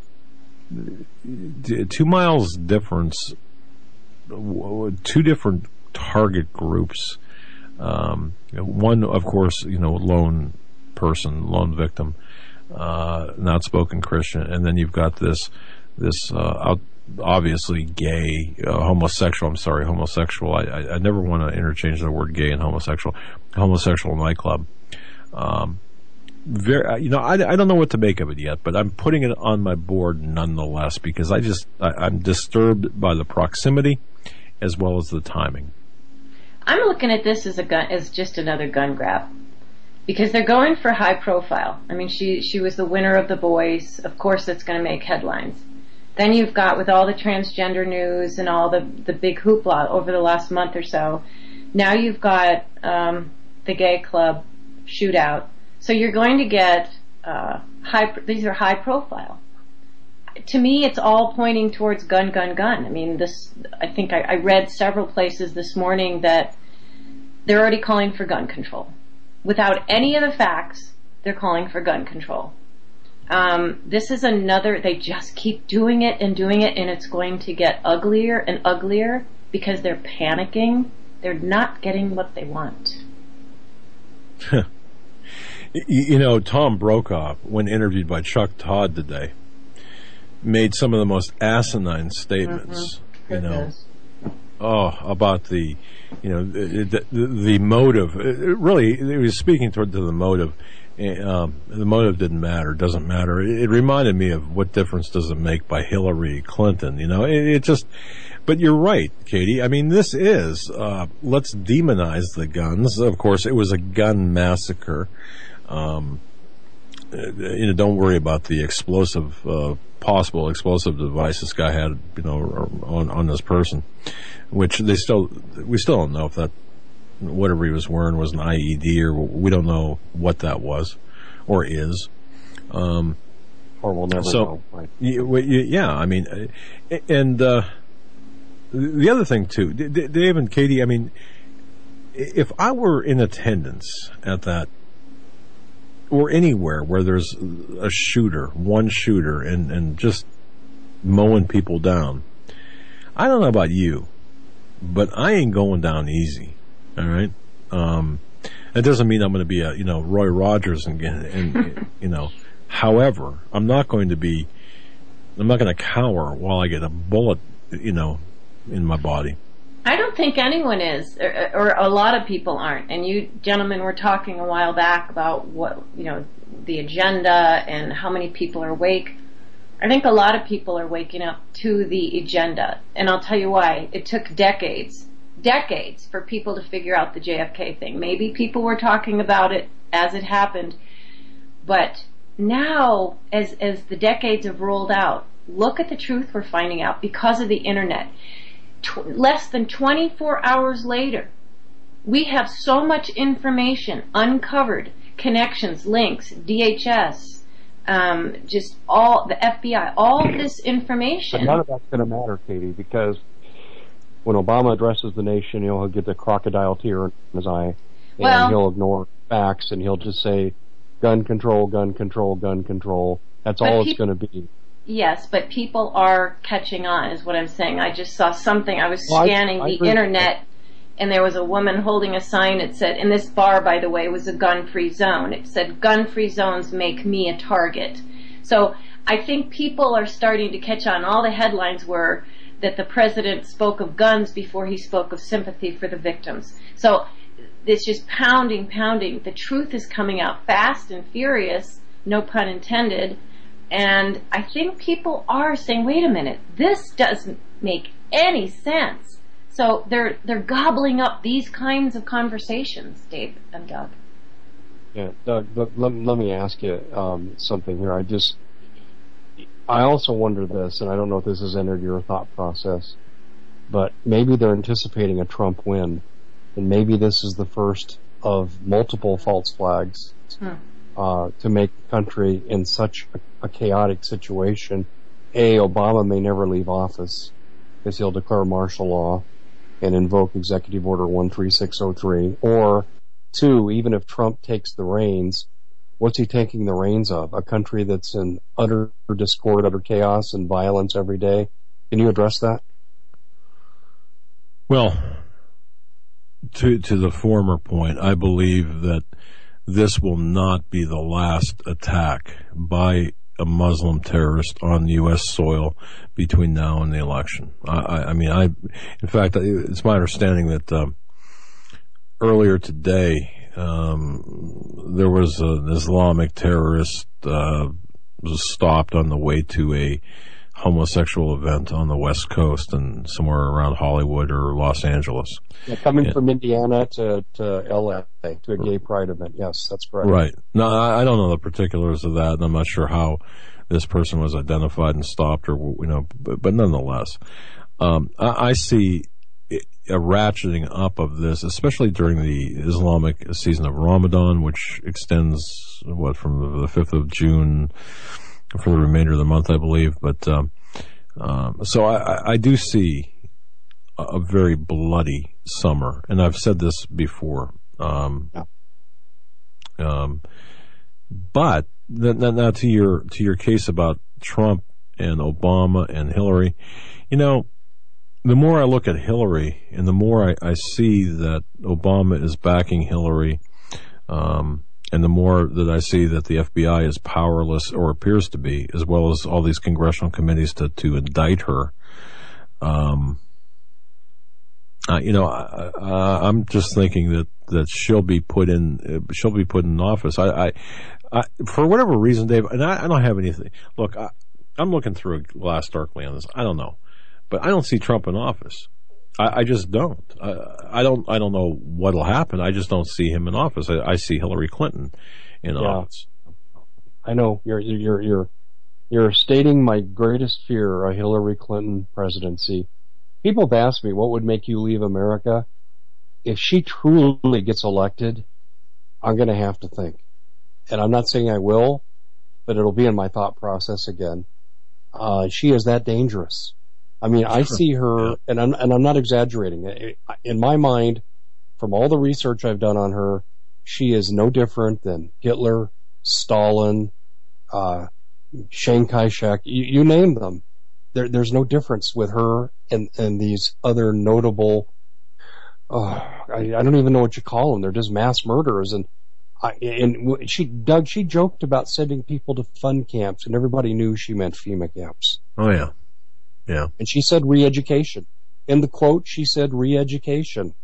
two miles difference, two different target groups. Um, one, of course, you know, lone person, lone victim, uh, an outspoken Christian, and then you've got this, this, uh, out, obviously gay, uh, homosexual, I'm sorry, homosexual. I, I, I never want to interchange the word gay and homosexual, homosexual nightclub. Um, very, you know, I, I don't know what to make of it yet, but I'm putting it on my board nonetheless, because I just, I, I'm disturbed by the proximity as well as the timing. I'm looking at this as a gun, as just another gun grab, because they're going for high profile. I mean, she she was the winner of The Voice. Of course, that's going to make headlines. Then you've got, with all the transgender news and all the the big hoopla over the last month or so, now you've got um, the gay club shootout. So you're going to get uh, high. These are high profile. To me, it's all pointing towards gun, gun, gun. I mean, this. I think I, I read several places this morning that they're already calling for gun control. Without any of the facts, they're calling for gun control. Um, this is another. They just keep doing it and doing it, and it's going to get uglier and uglier because they're panicking. They're not getting what they want. You know, Tom Brokaw, when interviewed by Chuck Todd today, made some of the most asinine statements, mm-hmm. you know, oh, about the, you know, the, the, the motive. It really, he was speaking toward to the motive. Um, the motive didn't matter, doesn't matter. It, it reminded me of What Difference Does It Make by Hillary Clinton. You know, it, it just, but you're right, Katie. I mean, this is, uh, let's demonize the guns. Of course, it was a gun massacre. Um, you know, don't worry about the explosive, uh, possible explosive device this guy had, you know, on, on this person, which they still, we still don't know if that, whatever he was wearing was an I E D, or we don't know what that was or is. Um, or we'll never so, know. Right? Yeah, I mean, and uh, the other thing too, Dave and Katie, I mean, if I were in attendance at that, or anywhere where there's a shooter, one shooter, and, and just mowing people down, I don't know about you, but I ain't going down easy. All right. Um, that doesn't mean I'm going to be a, you know, Roy Rogers and, and you know, however, I'm not going to be, I'm not going to cower while I get a bullet, you know, in my body. I don't think anyone is, or, or a lot of people aren't. And you gentlemen were talking a while back about what, you know, the agenda and how many people are awake. I think a lot of people are waking up to the agenda. And I'll tell you why. It took decades. decades for people to figure out the J F K thing. Maybe people were talking about it as it happened, but now as as the decades have rolled out, look at the truth we're finding out because of the internet. Tw- less than twenty-four hours later, we have so much information uncovered, connections, links, D H S, um, just all the F B I, all this information. But none of that's going to matter, Katie, because when Obama addresses the nation, he'll get the crocodile tear in his eye, and well, he'll ignore facts, and he'll just say, gun control, gun control, gun control. That's all it's going to be. Yes, but people are catching on, is what I'm saying. I just saw something. I was well, scanning I, I the internet, and there was a woman holding a sign that said, and this bar, by the way, was a gun-free zone. It said, gun-free zones make me a target. So I think people are starting to catch on. All the headlines were that the president spoke of guns before he spoke of sympathy for the victims. So it's just pounding, pounding. The truth is coming out fast and furious, no pun intended. And I think people are saying, wait a minute, this doesn't make any sense. So they're they're gobbling up these kinds of conversations, Dave and Doug. Yeah, Doug, let, let, let me ask you um, something here. I just... I also wonder this, and I don't know if this has entered your thought process, but maybe they're anticipating a Trump win, and maybe this is the first of multiple false flags hmm. uh, to make the country in such a, a chaotic situation. A, Obama may never leave office because he'll declare martial law and invoke Executive Order one three six oh three, or two, even if Trump takes the reins, what's he taking the reins of? A country that's in utter discord, utter chaos, and violence every day. Can you address that? Well, to to the former point, I believe that this will not be the last attack by a Muslim terrorist on U S soil between now and the election. I, I, I mean, I, in fact, it's my understanding that um, earlier today, Um, there was an Islamic terrorist uh, was stopped on the way to a homosexual event on the West Coast and somewhere around Hollywood or Los Angeles. Yeah, coming and, from Indiana to, to L A to a gay pride event. Yes, that's correct. Right. No, I, I don't know the particulars of that, and I'm not sure how this person was identified and stopped, or you know, but, but nonetheless, um, I, I see a ratcheting up of this, especially during the Islamic season of Ramadan, which extends, what, from the fifth of June for the remainder of the month, I believe. But, um, um, so I, I do see a very bloody summer, and I've said this before. Um, yeah. um, but now to your, to your case about Trump and Obama and Hillary, you know, the more I look at Hillary and the more I, I see that Obama is backing Hillary, um, and the more that I see that the F B I is powerless, or appears to be, as well as all these congressional committees to, to indict her, um, Uh, you know, I, uh, I'm just thinking that, that she'll be put in, uh, she'll be put in office. I, I, I for whatever reason, Dave, and I, I don't have anything. Look, I, I'm looking through a glass darkly on this. I don't know, but I don't see Trump in office. I, I just don't. I, I don't. I don't know what'll happen. I just don't see him in office. I, I see Hillary Clinton in yeah. office. I know you're you're you're you're stating my greatest fear: a Hillary Clinton presidency. People have asked me, what would make you leave America? If she truly gets elected, I'm going to have to think. And I'm not saying I will, but it'll be in my thought process again. Uh, she is that dangerous. I mean, I see her, and I'm, and I'm not exaggerating. In my mind, from all the research I've done on her, she is no different than Hitler, Stalin, uh, Chiang Kai-shek, you, you name them. There, there's no difference with her and, and these other notable, uh, I, I don't even know what you call them. They're just mass murderers. And I, and she, Doug, she joked about sending people to fun camps, and everybody knew she meant FEMA camps. Oh yeah. Yeah. And she said re-education. In the quote, she said re-education.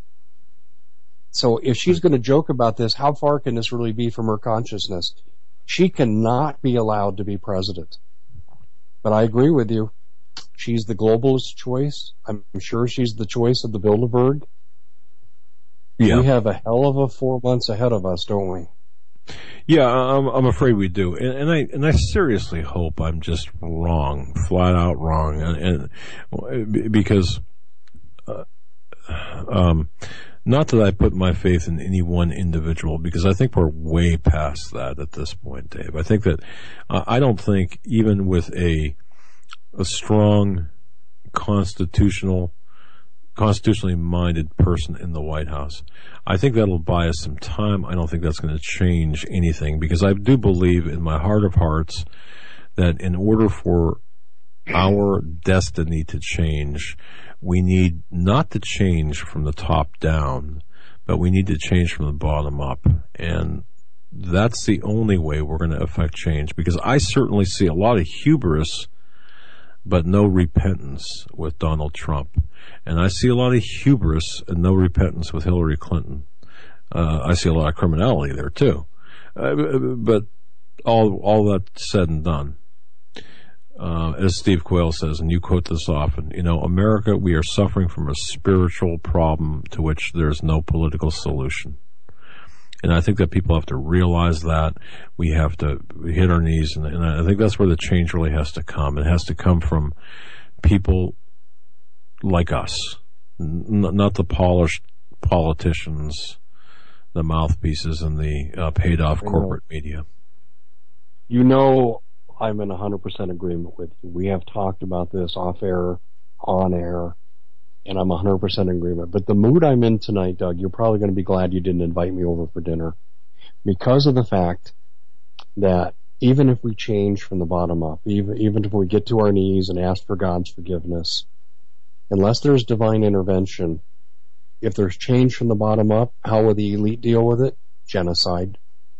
So if she's going to joke about this, how far can this really be from her consciousness? She cannot be allowed to be president. But I agree with you. She's the globalist choice. I'm sure she's the choice of the Bilderberg. Yeah. We have a hell of a four months ahead of us, don't we? Yeah, I'm, I'm afraid we do. And, and I, and I seriously hope I'm just wrong, flat out wrong. And, and because, uh, um, not that I put my faith in any one individual, because I think we're way past that at this point, Dave. I think that, uh, I don't think even with a, a strong constitutional, constitutionally minded person in the White House, I think that'll buy us some time. I don't think that's going to change anything, because I do believe in my heart of hearts that in order for our destiny to change, we need not to change from the top down, but we need to change from the bottom up. And that's the only way we're going to affect change, because I certainly see a lot of hubris but no repentance with Donald Trump. And I see a lot of hubris and no repentance with Hillary Clinton. Uh, I see a lot of criminality there too. Uh, but all, all that said and done, uh, as Steve Quayle says, and you quote this often, you know, America, we are suffering from a spiritual problem to which there's no political solution. And I think that people have to realize that. We have to hit our knees, and, and I think that's where the change really has to come. It has to come from people like us, n- not the polished politicians, the mouthpieces, and the uh, paid-off corporate media. You know, I'm in one hundred percent agreement with you. We have talked about this off-air, on-air, and I'm one hundred percent in agreement. But the mood I'm in tonight, Doug, you're probably going to be glad you didn't invite me over for dinner, because of the fact that even if we change from the bottom up, even, even if we get to our knees and ask for God's forgiveness, unless there's divine intervention, if there's change from the bottom up, how will the elite deal with it? Genocide.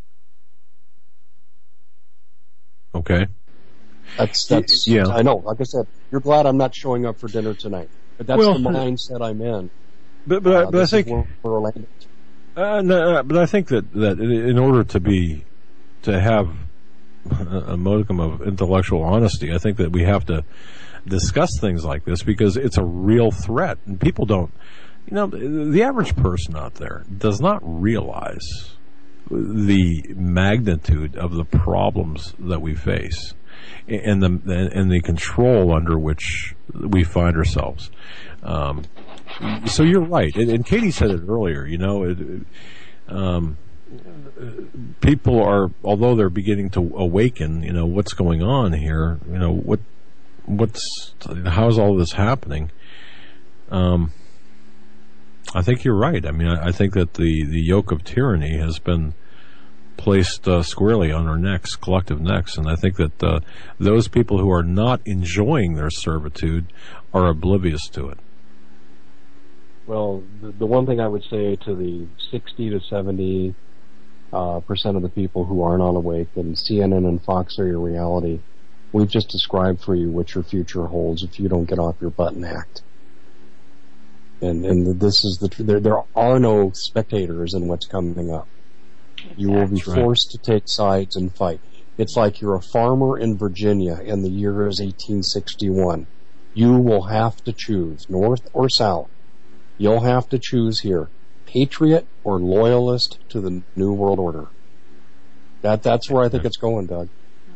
Okay. That's, that's, yeah. I know, like I said, you're glad I'm not showing up for dinner tonight. But that's well, the mindset I'm in. But but, uh, but I think where we're landed. Uh, no, but I think that, that in order to be to have a modicum of intellectual honesty, I think that we have to discuss things like this, because it's a real threat, and people don't. You know, the average person out there does not realize the magnitude of the problems that we face, and the and the control under which we find ourselves. Um, so you're right, and, and Katie said it earlier. You know, it, um, people are, although they're beginning to awaken. You know, what's going on here? You know, what what's how's all this happening? Um, I think you're right. I mean, I, I think that the the yoke of tyranny has been placed uh, squarely on our necks, collective necks, and I think that uh, those people who are not enjoying their servitude are oblivious to it. Well, the, the one thing I would say to the sixty to seventy uh, percent of the people who are not awake, and C N N and Fox are your reality, we've just described for you what your future holds if you don't get off your butt and act. And and this is the there there are no spectators in what's coming up. You will be forced to take sides and fight. It's like you're a farmer in Virginia and the year is eighteen sixty-one. You will have to choose, north or south. You'll have to choose here, patriot or loyalist to the New World Order. That That's where I think it's going, Doug.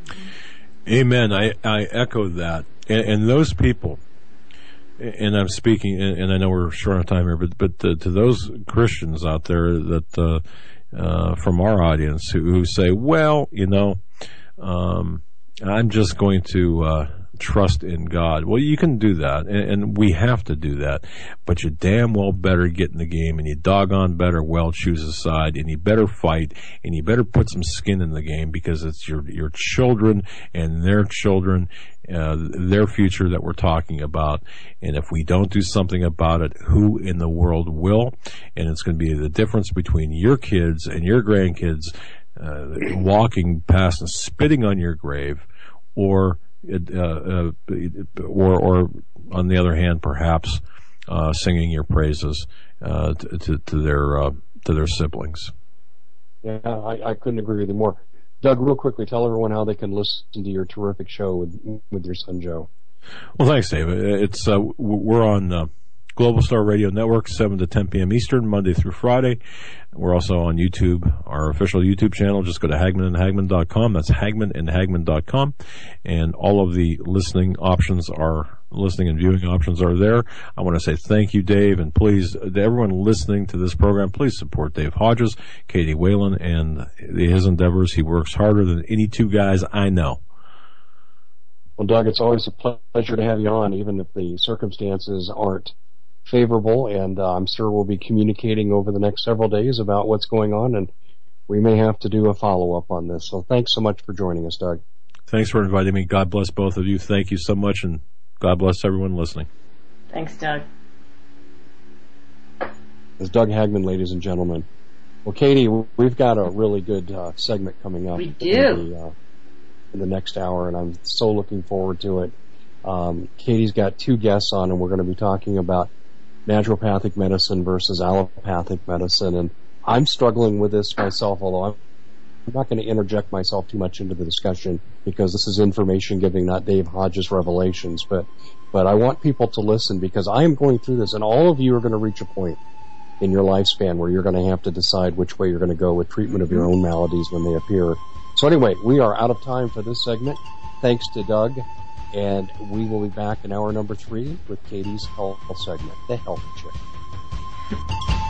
Amen. I, I echo that. And, and those people, and I'm speaking, and, and I know we're short on time here, but, but to, to those Christians out there that, uh, uh, from our audience who, who say, well, you know, um, I'm just going to, uh, trust in God. Well, you can do that, and, and we have to do that, but you damn well better get in the game, and you doggone better well choose a side, and you better fight, and you better put some skin in the game, because it's your your children and their children, uh, their future that we're talking about. And if we don't do something about it, who in the world will? And it's going to be the difference between your kids and your grandkids uh, walking past and spitting on your grave, or Uh, uh, or, or on the other hand, perhaps uh, singing your praises uh, to, to, to their uh, to their siblings. Yeah, I, I couldn't agree with you more. Doug, real quickly, tell everyone how they can listen to your terrific show with with your son Joe. Well, thanks, Dave. It's uh, we're on uh, Global Star Radio Network, seven to ten p.m. Eastern, Monday through Friday. We're also on YouTube, our official YouTube channel. Just go to Hagman and Hagman dot com. That's Hagman and Hagman dot com. And all of the listening options are, listening and viewing options are there. I want to say thank you, Dave, and please, to everyone listening to this program, please support Dave Hodges, Katie Whalen, and his endeavors. He works harder than any two guys I know. Well, Doug, it's always a pleasure to have you on, even if the circumstances aren't favorable, and uh, I'm sure we'll be communicating over the next several days about what's going on, and we may have to do a follow-up on this. So thanks so much for joining us, Doug. Thanks for inviting me. God bless both of you. Thank you so much, and God bless everyone listening. Thanks, Doug. It's Doug Hagman, ladies and gentlemen. Well, Katie, we've got a really good uh, segment coming up. We do. In the, uh, in the next hour, and I'm so looking forward to it. Um, Katie's got two guests on, and we're going to be talking about naturopathic medicine versus allopathic medicine, and I'm struggling with this myself, although I'm I'm not going to interject myself too much into the discussion, because this is information giving, not Dave Hodges revelations, but but I want people to listen, because I am going through this, and all of you are going to reach a point in your lifespan where you're going to have to decide which way you're going to go with treatment of your own maladies when they appear. So anyway, we are out of time for this segment. Thanks to Doug. And we will be back in hour number three with Katie's health segment, The Health Chick.